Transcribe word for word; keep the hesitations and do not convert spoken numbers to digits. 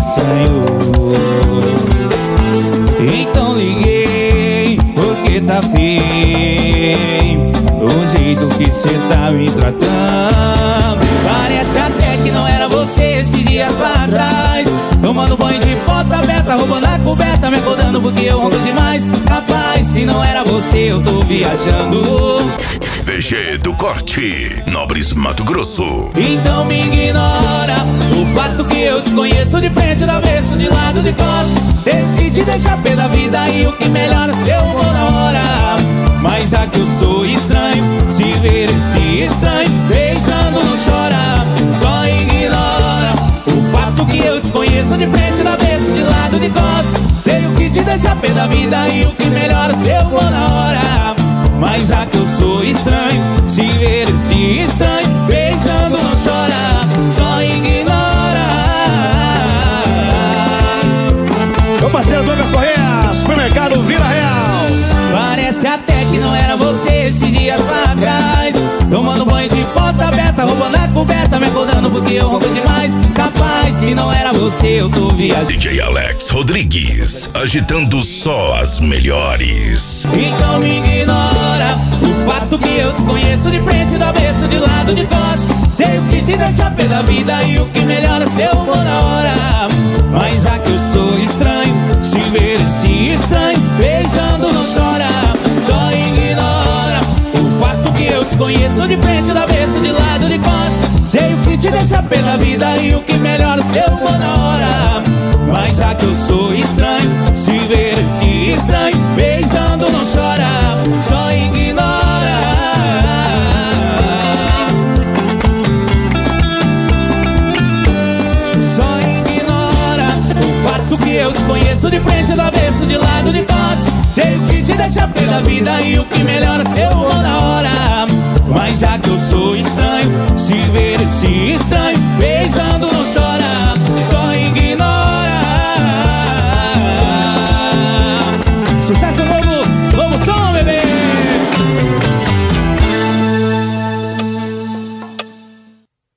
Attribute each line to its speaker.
Speaker 1: estranho. Então liguei, porque tá feio o jeito que cê tá me tratando. Parece até que não era você esses dias pra trás, tomando banho de porta aberta, roubando a coberta, me acordando porque eu ronco demais. Rapaz, que não era você, eu tô viajando.
Speaker 2: V G do Corte, Nobres, Mato Grosso.
Speaker 1: Então me ignora o fato que eu te conheço de frente, do avesso, de lado, de costas. Tenho que te deixar pé da vida e o que melhora se eu vou na hora. Mas já que eu sou estranho, se ver esse estranho beijando não chora. Só ignora o fato que eu te conheço de frente, do avesso, de lado, de costas. Tenho que te deixar pé da vida e o que melhora se eu vou na hora. Mas já que eu sou estranho, se ver esse estranho beijando não chora. Só ignora.
Speaker 3: Meu parceiro Douglas Correia, supermercado Vila Real.
Speaker 1: Parece até que não era você esses dias pra trás, tomando banho de porta aberta, roubando a coberta, me acordando porque eu ronco demais. Capaz que não era você, eu tô viajando.
Speaker 2: D J Alex Rodrigues, agitando só as melhores.
Speaker 1: Então me ignora o fato que eu te conheço de frente, do avesso, de lado, de costas. Sei o que te deixa pé da vida e o que melhora se eu vou na hora. Mas já que eu sou estranho, se ver esse estranho beijando não chora. Só ignora o fato que eu te conheço de frente, do avesso, de lado, de costas. Sei o que te deixa pé da vida e o que melhora se eu vou na hora. Mas já que eu sou estranho, se ver esse estranho beijando não chora. Só ignora. Só ignora o fato que eu te conheço de frente, do avesso, de lado, de costas. Sei o que te deixa pé da vida e o que melhora se eu vou na hora. Mas já que eu sou estranho, se ver esse estranho beijando não chora.